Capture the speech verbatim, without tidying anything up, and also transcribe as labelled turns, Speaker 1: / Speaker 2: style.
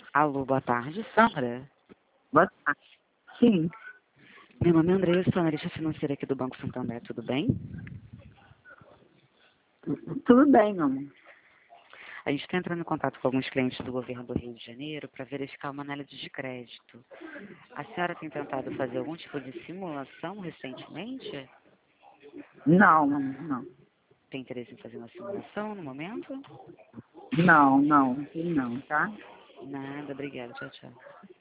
Speaker 1: Alô, boa tarde, Sandra.
Speaker 2: Boa tarde. Sim.
Speaker 1: Meu nome é André, eu sou analista financeira aqui do Banco Santander, tudo bem?
Speaker 2: Tudo bem, meu amor.
Speaker 1: A gente está entrando em contato com alguns clientes do governo do Rio de Janeiro para verificar uma análise de crédito. A senhora tem tentado fazer algum tipo de simulação recentemente?
Speaker 2: Não, não, não.
Speaker 1: Tem interesse em fazer uma simulação no momento?
Speaker 2: Não, não, não, tá?
Speaker 1: Nada, obrigada, tchau, tchau.